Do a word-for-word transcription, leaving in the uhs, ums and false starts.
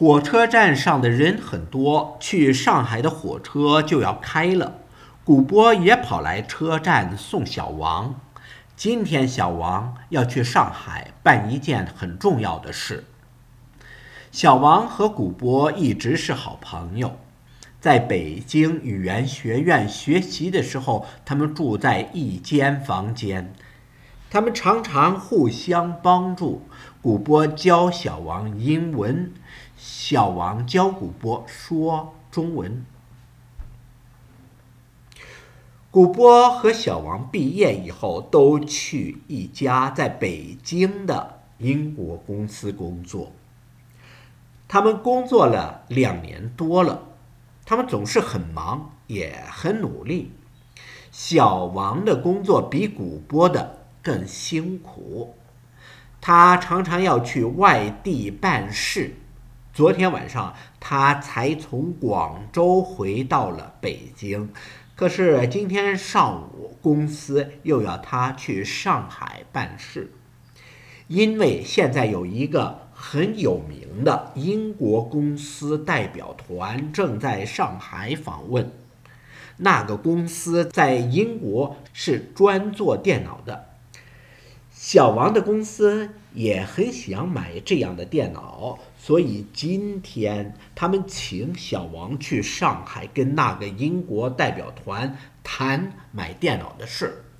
火车站上的人很多，去上海的火车就要开了。古波也跑来车站送小王。今天小王要去上海办一件很重要的事。小王和古波一直是好朋友，在北京语言学院学习的时候，他们住在一间房间。他们常常互相帮助，古波教小王英文，小王教古波说中文。古波和小王毕业以后都去一家在北京的英国公司工作。他们工作了两年多了，他们总是很忙，也很努力。小王的工作比古波的更辛苦，他常常要去外地办事。昨天晚上他才从广州回到了北京，可是今天上午公司又要他去上海办事，因为现在有一个很有名的英国公司代表团正在上海访问。那个公司在英国是专做电脑的，小王的公司也很想买这样的电脑，所以今天他们请小王去上海跟那个英国代表团谈买电脑的事。